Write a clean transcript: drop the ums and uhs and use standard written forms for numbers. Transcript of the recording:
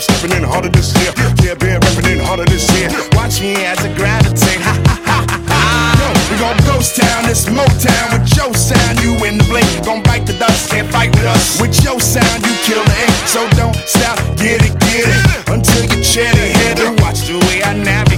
stepping in harder this year. Yeah, been repping in harder this year. Watch me as I gravitate. Ha ha ha ha. Yo, we gon' ghost town, this Motown with your sound. You in the blink, gon' bite the dust, can't fight with us. With your sound, you kill the ink, so don't stop, get it, until you chat ahead and watch the way I navigate.